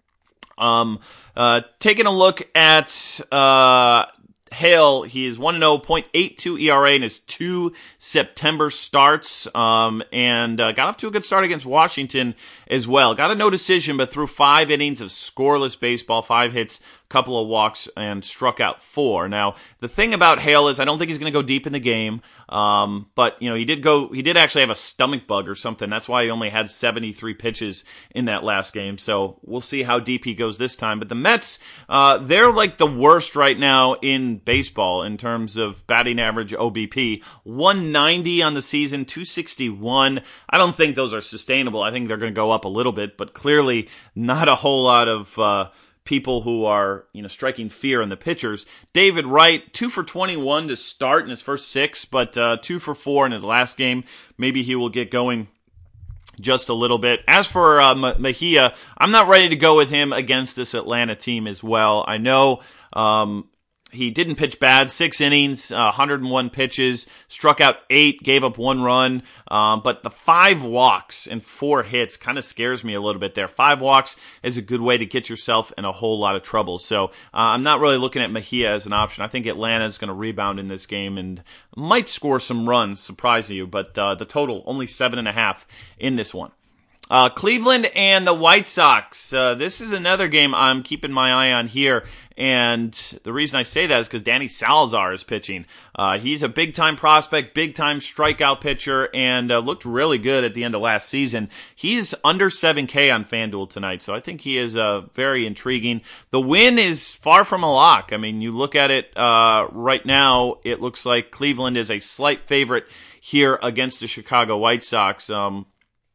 Um, uh, taking a look at, uh, Hale, he is one oh, point eight two E R A in his two September starts, um, and, uh, got off to a good start against Washington as well. Got a no decision, but threw five innings of scoreless baseball, five hits, couple of walks, and struck out four. Now, the thing about Hale is I don't think he's going to go deep in the game, um, but, you know, he did go, he did actually have a stomach bug or something. That's why he only had seventy-three pitches in that last game, so we'll see how deep he goes this time. But the Mets, uh, they're like the worst right now in baseball in terms of batting average O B P. one ninety on the season, two sixty-one. I don't think those are sustainable. I think they're going to go up a little bit, but clearly not a whole lot of uh, people who are, you know, striking fear in the pitchers. David Wright, two for twenty-one to start in his first six, but uh, two for four in his last game. Maybe he will get going just a little bit. As for uh, Mejia, I'm not ready to go with him against this Atlanta team as well. I know um, he didn't pitch bad. Six innings, uh, one hundred one pitches, struck out eight, gave up one run. Um, but the five walks and four hits kind of scares me a little bit there. Five walks is a good way to get yourself in a whole lot of trouble. So uh, I'm not really looking at Mejia as an option. I think Atlanta is going to rebound in this game and might score some runs, surprise you. But uh, the total, only seven and a half in this one. Uh, Cleveland and the White Sox. Uh, this is another game I'm keeping my eye on here. And the reason I say that is because Danny Salazar is pitching. Uh, he's a big-time prospect, big-time strikeout pitcher, and uh, looked really good at the end of last season. He's under seven K on FanDuel tonight, so I think he is uh, very intriguing. The win is far from a lock. I mean, you look at it uh, right now, it looks like Cleveland is a slight favorite here against the Chicago White Sox. Um,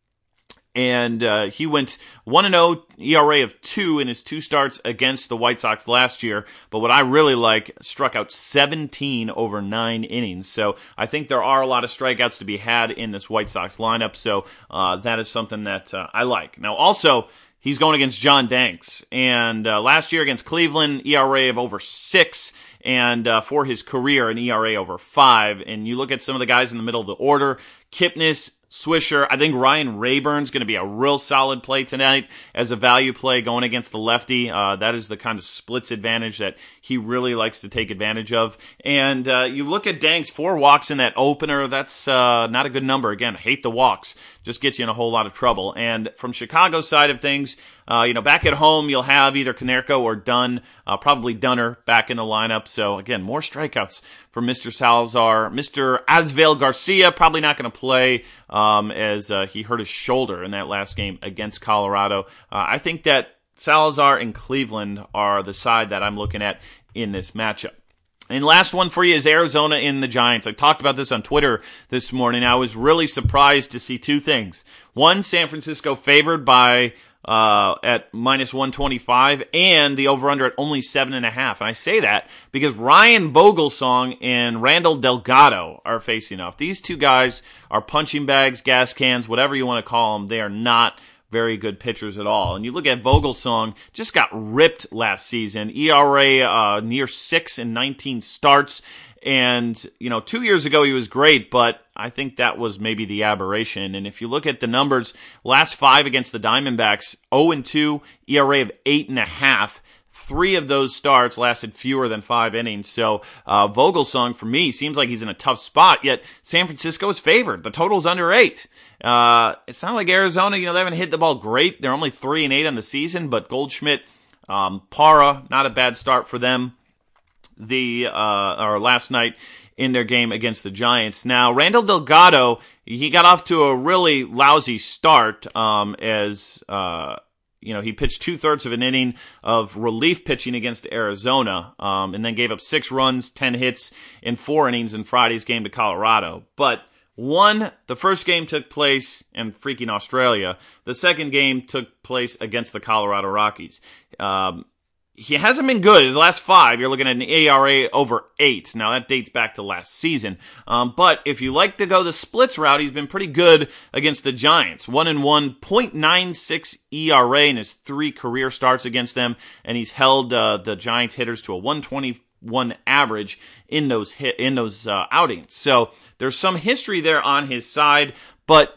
And uh, he went one and oh, E R A of two in his two starts against the White Sox last year. But what I really like, struck out seventeen over nine innings. So I think there are a lot of strikeouts to be had in this White Sox lineup. So uh, that is something that uh, I like. Now, also, he's going against John Danks. And uh, last year against Cleveland, E R A of over six. And uh, for his career, an E R A over five. And you look at some of the guys in the middle of the order, Kipnis, Swisher. I think Ryan Rayburn's going to be a real solid play tonight as a value play going against the lefty. Uh, that is the kind of splits advantage that he really likes to take advantage of. And uh, you look at Danks, four walks in that opener. That's uh, not a good number. Again, hate the walks. Just gets you in a whole lot of trouble. And from Chicago's side of things, uh, you know, back at home, you'll have either Konerko or Dunn, uh, probably Dunner back in the lineup. So again, more strikeouts for Mister Salazar. Mister Asvel Garcia probably not going to play um, as uh, he hurt his shoulder in that last game against Colorado. Uh, I think that Salazar and Cleveland are the side that I'm looking at in this matchup. And last one for you is Arizona in the Giants. I talked about this on Twitter this morning. I was really surprised to see two things. One, San Francisco favored by uh at minus one twenty-five, and the over-under at only seven and a half. And I say that because Ryan Vogelsong and Randall Delgado are facing off. These two guys are punching bags, gas cans, whatever you want to call them. They are not very good pitchers at all. And you look at Vogelsong, just got ripped last season. E R A uh, near six in nineteen starts. And, you know, two years ago he was great, but I think that was maybe the aberration. And if you look at the numbers, last five against the Diamondbacks, oh and two, E R A of eight and a half. Three of those starts lasted fewer than five innings. So uh, Vogelsong, for me, seems like he's in a tough spot, yet San Francisco is favored. The total's under eight. Uh, it's not like Arizona, you know, they haven't hit the ball great. They're only three and eight on the season, but Goldschmidt, um, Parra, not a bad start for them. The uh, or last night in their game against the Giants. Now, Randall Delgado, he got off to a really lousy start um, as, uh, you know, he pitched two-thirds of an inning of relief pitching against Arizona um, and then gave up six runs, ten hits in four innings in Friday's game to Colorado. But one, the first game took place in freaking Australia. The second game took place against the Colorado Rockies. Um He hasn't been good. His last five, you're looking at an E R A over eight. Now, that dates back to last season. Um, but if you like to go the splits route, he's been pretty good against the Giants. One and one, point nine six E R A in his three career starts against them. And he's held uh, the Giants hitters to a one twenty-one average in those hit, in those uh, outings. So there's some history there on his side. But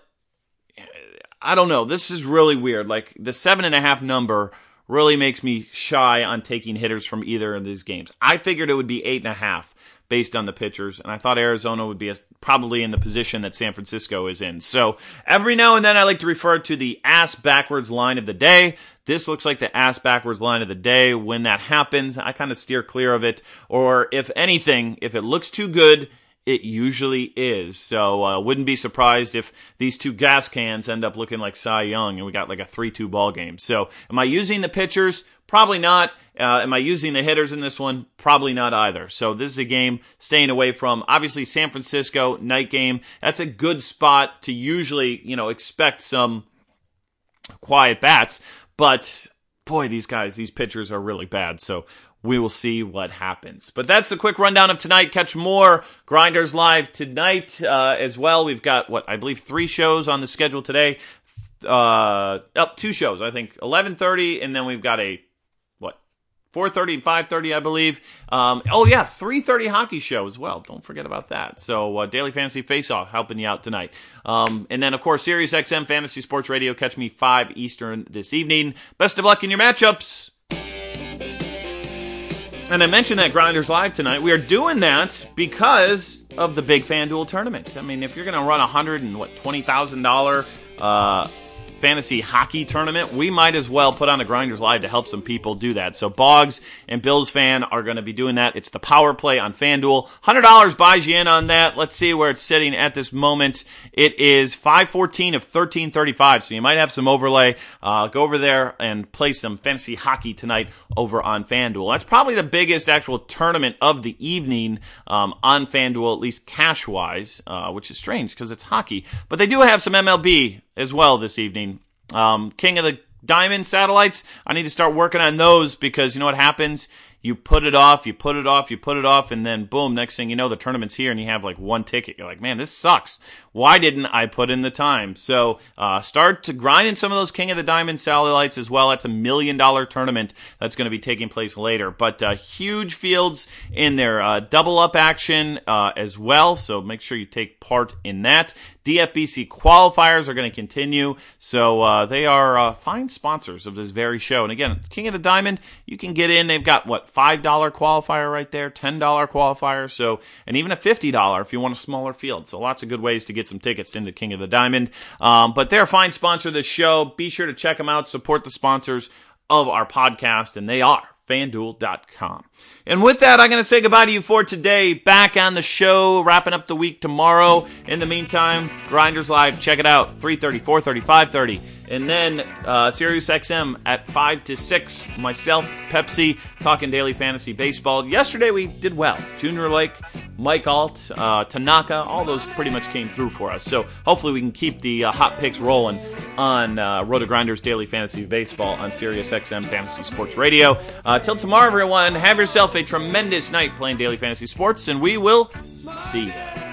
I don't know. This is really weird. Like, the seven and a half number really makes me shy on taking hitters from either of these games. I figured it would be eight and a half based on the pitchers, and I thought Arizona would be probably in the position that San Francisco is in. So every now and then I like to refer to the ass backwards line of the day. This looks like the ass backwards line of the day. When that happens, I kind of steer clear of it. Or if anything, if it looks too good, it usually is. So uh, wouldn't be surprised if these two gas cans end up looking like Cy Young and we got like a three two ball game. So am I using the pitchers? Probably not. Uh, am I using the hitters in this one? Probably not either. So this is a game staying away from. Obviously, San Francisco, night game. That's a good spot to usually, you know, expect some quiet bats. But, boy, these guys, these pitchers are really bad. So we will see what happens. But that's a quick rundown of tonight. Catch more Grinders Live tonight uh, as well. We've got, what, I believe three shows on the schedule today. Uh, oh, two shows, I think. eleven thirty, and then we've got a four thirty and five thirty, I believe. Um, oh, yeah, three thirty hockey show as well. Don't forget about that. So, uh, Daily Fantasy Face-Off helping you out tonight. Um, and then, of course, Sirius X M Fantasy Sports Radio. Catch me five Eastern this evening. Best of luck in your matchups. And I mentioned that Grinders Live tonight. We are doing that because of the big FanDuel tournament. I mean, if you're going to run a one hundred and what twenty thousand dollars uh fantasy hockey tournament, we might as well put on a Grinders Live to help some people do that. So Boggs and Bills fan are going to be doing that. It's the power play on FanDuel. one hundred dollars buys you in on that. Let's see where it's sitting at this moment. It is five fourteen of thirteen thirty-five, so you might have some overlay. Uh, go over there and play some fantasy hockey tonight over on FanDuel. That's probably the biggest actual tournament of the evening um, on FanDuel, at least cash-wise, uh, which is strange because it's hockey. But they do have some M L B as well this evening. Um, King of the Diamond satellites, I need to start working on those because you know what happens? You put it off, you put it off, you put it off, and then boom, next thing you know, the tournament's here and you have like one ticket. You're like, man, this sucks. Why didn't I put in the time? So uh, start to grind in some of those King of the Diamond satellites as well. That's a million dollar tournament that's going to be taking place later. But uh, huge fields in their uh, double up action uh, as well. So make sure you take part in that. D F B C qualifiers are going to continue. So uh, they are uh, fine sponsors of this very show. And again, King of the Diamond, you can get in. They've got, what, five dollar qualifier right there, ten dollar qualifier, so and even a fifty dollar if you want a smaller field. So lots of good ways to get some tickets into King of the Diamond. Um, but they're a fine sponsor of this show. Be sure to check them out. Support the sponsors of our podcast, and they are FanDuel dot com. And with that, I'm going to say goodbye to you for today. Back on the show, wrapping up the week tomorrow. In the meantime, Grinders Live, check it out, three thirty, four thirty, five thirty. And then uh, Sirius X M at five to six. Myself, Pepsi, talking daily fantasy baseball. Yesterday we did well. Junior Lake, Mike Alt, uh, Tanaka, all those pretty much came through for us. So hopefully we can keep the uh, hot picks rolling on uh, Roto Grinders Daily Fantasy Baseball on Sirius X M Fantasy Sports Radio. Uh, till tomorrow, everyone, have yourself a tremendous night playing Daily Fantasy Sports, and we will see you.